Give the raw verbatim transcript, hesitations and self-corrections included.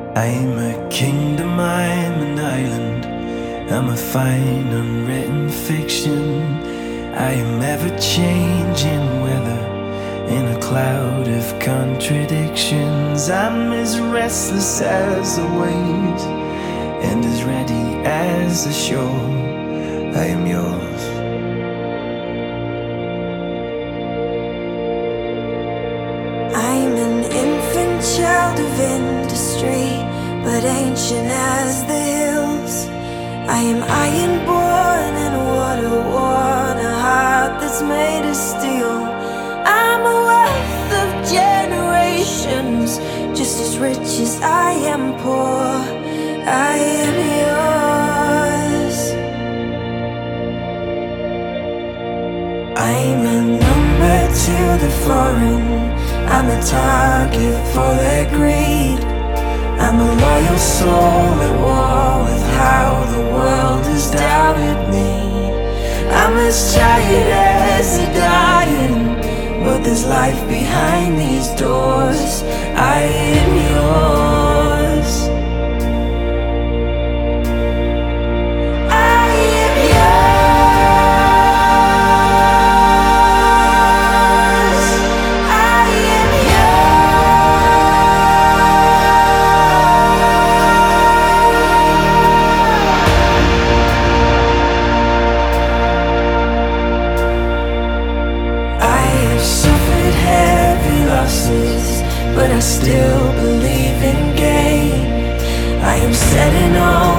I'm a kingdom, I'm an island. I'm a fine unwritten fiction. I am ever changing weather in a cloud of contradictions. I'm as restless as the waves and as ready as the shore. I am yours. I'm an infant child of industry, but ancient as the hills. I am iron born and water worn, a heart that's made of steel. I'm a wealth of generations, just as rich as I am poor. I am yours. I'm a number to the foreign, I'm a target for their greed. I'm a loyal soul at war with how the world has doubted me. I'm as tired as the dying, but there's life behind these doors. I am yours. I am yours. I am suffered heavy losses, but I still believe in gain. I am setting off